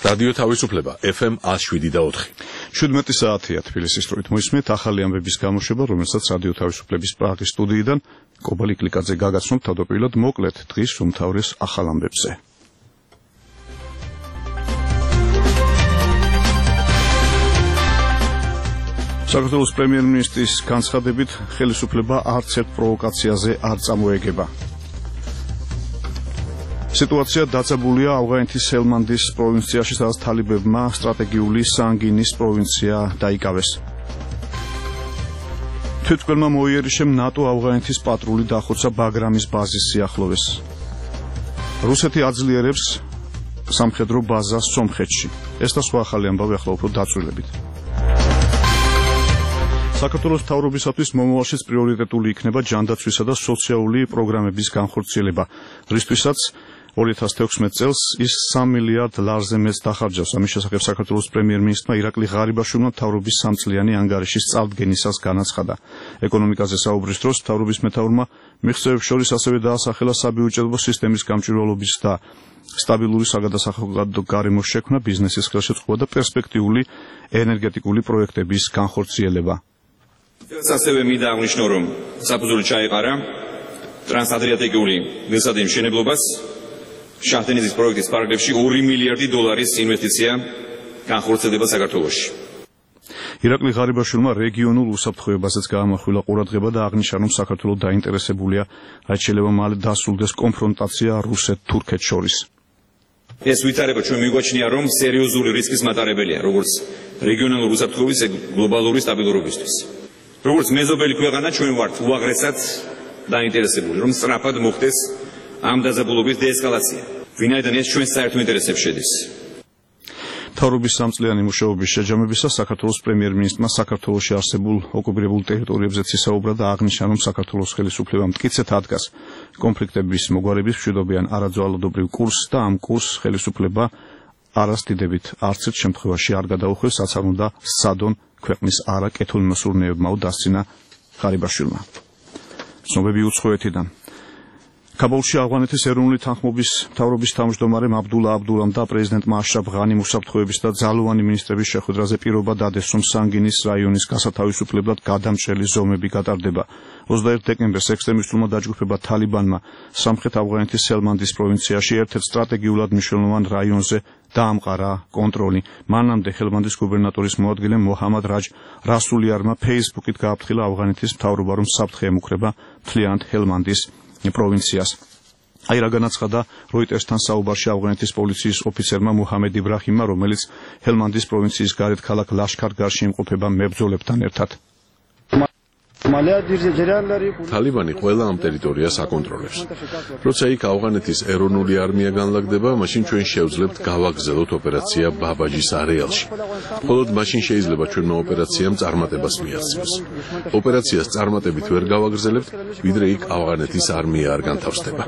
რადიო თავისუფლება FM 107.4. 17 საათია თბილისის დროით მოისმენთ ახალი ამბების გამოშვება, რომელსაც რადიო თავისუფლების პრაღის სტუდიიდან კობალი კლიკაძე გაგაცნობთ თავდაპირველად მოკლედ დღის უმთავრეს ახალ ამბებზე. საქართველოს პრემიერ-მინისტრის განცხადებით ხელისუფლება არც ერთ პროვოკაციაზე არ წამოეგება. Სიტუაცია დაძაბულია ავღანეთის ჰელმანდის პროვინციაში, სადაც თალიბებმა სტრატეგიული სანგინის პროვინცია დაიკავეს. თვითმკვლელმა მოიერიშემ ნატო ავღანეთის პატრული დახოცა ბაგრამის ბაზის სიახლოვეს. რუსეთი აძლიერებს სამხედრო ბაზას სომხეთში. ეს და სხვა ახალი ამბავი ახლა უფრო დაწვრილებით. საქართველოს მთავრობისათვის მომავალშიც პრიორიტეტული იქნება ჯანდაცვისა და სოციალური პროგრამების განხორციელება, რისთვისაც 2016 წელს ის 3 მილიარდ ლარზე მეტს დახარჯავს. ამის შესახებ საქართველოს პრემიერ-მინისტრმა ირაკლი ღარიბაშვილმა მთავრობის 3 წლიანი ანგარიშის წარდგენისას განაცხადა. ეკონომიკაზე საუბრის დროს მთავრობის მეთაურმა მიღწევებს შორის ასევე დაასახელა საბიუჯეტო სისტემის გამჭვირვალობის და სტაბილური საგადასახადო გარემოს შექმნა, ბიზნესის ხელშეწყობა და პერსპექტიული ენერგეტიკული პროექტების განხორციელება. ასევე მინდა აღნიშნო, რომ საფუძველი ჩაეყარა ტრანსადრიატიკული გზადის მშენებლობას, შაჰდენიზის პროექტის პარალელში 2 მილიარდი დოლარის ინვესტიცია განხორციელდება საქართველოში. ირაკლი ღარიბაშვილმა რეგიონულ უსაფრთხოებაზეც გაამახვილა ყურადღება და აღნიშნა, რომ საქართველო დაინტერესებულია, რაც შეიძლება მალე დასრულდეს კონფრონტაცია რუსეთ-თურქეთს შორის. ეს ვითარება ჩვენ მიგვაჩნია, რომ სერიოზული რისკის მატარებელია, როგორც რეგიონალური უსაფრთხოების, გლობალური სტაბილურობისთვის. როგორც მეზობელი ქვეყანა ჩვენ ვართ უაღრესად დაინტერესებული, რომ სწრაფად მოხდეს ამ დაძაბულობის დეესკალაცია, ვინაიდან ეს ჩვენ საერთო ინტერესებში შედის. მთავრობის 3 წლიანი მუშაობის შეჯამებისას საქართველოს პრემიერ-მინისტრმა საქართველოში არსებულ ოკუპირებულ ტერიტორიებზე ისაუბრა და აღნიშნა, რომ საქართველოს ხელისუფლება მტკიცედ ადგას კონფლიქტების მოგვარების მშვიდობიან არაძვალადობრივ კურსს და ამ კურსს ხელისუფლება არასდიდებით არც ერთ შემთხვევაში არ გადაუხვევს, რაც არ უნდა სცადონ ქვეყნის არაკეთილმოსურნეებმაო დასცინა ღარიბაშვილმა. ცნობები უცხოეთიდან. ქაბულში ავღანეთის ეროვნული თანხმობის მთავრობის თავმჯდომარემ აბდულა აბდულამ და პრეზიდენტმა აშრაფ ღანიმ უსაფრთხოების და ძალოვანი მინისტრების შეხვედრაზე პირობა დადეს, რომ სანგინის რაიონის გასათავისუფლებლად გადამჭრელი ზომები გატარდება. 21 დეკემბერს ექსტრემისტულმა დაჯგუფება თალიბანმა სამხრეთ ავღანეთის ჰელმანდის პროვინციაში ერთ-ერთ სტრატეგიულად მნიშვნელოვან რაიონზე დაამყარა კონტროლი. მანამდე ჰელმანდის გუბერნატორის მოადგილე მოჰამად რაჯ რასულიარმა ფეისბუქით გააფრთხილა ავღანეთის მთავრობა, რომ საფრთხე ემუქრება მთლიანად ჰელმანდის პროვინციას. აი რა განაცხადა როიტერსთან საუბარში ავღანეთის პოლიციის ოფიცერმა მუჰამედ იბრაჰიმმა, რომელიც ჰელმანდის პროვინციის გარეთ ქალაქ ლაშქარ-გარში იმყოფება მებრძოლებთან ერთად. თალიბანი ყველა ამ ტერიტორიას აკონტროლებს. როცა იქ ავღანეთის ეროვნული არმია განლაგდება, მაშინ ჩვენ შევძლებთ გავაგრძელოთ ოპერაცია ბაბაჯის არეალში. მხოლოდ მაშინ შეიძლება ჩვენმა ოპერაციამ წარმატებას მიაღწიოს. ოპერაციას წარმატებით ვერ გავაგრძელებთ, ვიდრე იქ ავღანეთის არმია არ განთავსდება.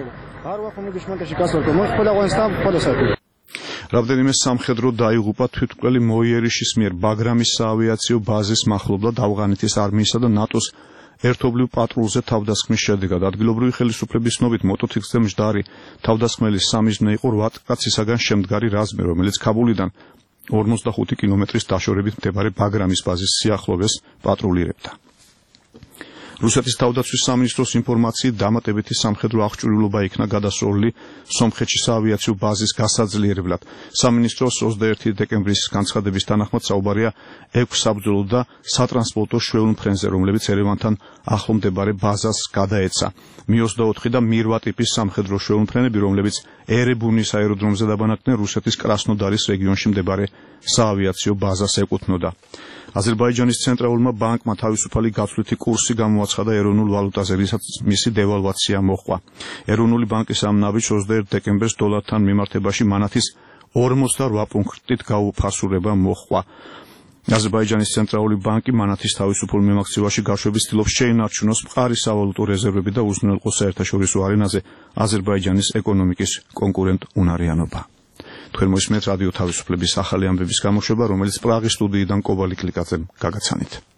რამდენიმე სამხედრო დაიღუპა თვითმკვლელი მოიერიშის მიერ ბაგრამის საავიაციო ბაზის მახლობლად ავღანეთის არმიისა და ნატოს ერთობლივ პატრულზე თავდასხმის შედეგად. ადგილობრივი ხელისუფლების ცნობით მოტოციკლზე მჯდარი თავდასხმელის სამიზნე იყო 8 კაცისაგან შემდგარი რაზმი, რომელიც ქაბულიდან 45 კილომეტრის დაშორებით მდებარე ბაგრამის ბაზის სიახლოვეს პატრულირებდა. რუსეთის თავდაცვის სამინისტროს ინფორმაციით დამატებითი სამხედრო აღჭურვილობა იქნა გადასროლილი სომხეთში საავიაციო ბაზის გასაძლიერებლად. სამინისტროს 21 დეკემბრის განცხადების თანახმად საუბარია 6 საბრძოლო და სატრანსპორტო შვეულ მფრენზე, რომლებიც ერევანთან ახლო მდებარე ბაზას გადაეცა. Mi-24 და Mi-8 ტიპის სამხედრო შვეულ მფრენები, რომლებიც ერებუნის აეროდრომზე დაბანაკდნენ, რუსეთის კრასნოდარის რეგიონში მდებარე საავიაციო ბაზას ეკუთვნოდა. აზერბაიჯანის ცენტრალურმა ბანკმა თავისუფალი გაცვლითი კურსი გამოაცხადა ეროვნულ ვალუტაზე, რისაც მისი დევალვაცია მოჰყვა. ეროვნული ბანკის ამ ნაბიჯს 21 დეკემბერს დოლართან მიმართებაში მანათის 48 პუნქტით გაუფასურება მოჰყვა. აზერბაიჯანის ცენტრალური ბანკი მანათის თავისუფალ მემაქცევაში გაშვების ცდილობს შეინარჩუნოს მყარი სავალუტო რეზერვები და უზრუნველყოს საერთაშორისო არენაზე აზერბაიჯანის ეკონომიკის კონკურენტუნარიანობა. თქვენ მოისმენთ რადიო თავისუფლების ახალი ამბების გამოშვება, რომელიც პრაღის სტუდიიდან კობალი კლიკაძემ გაგაცანით.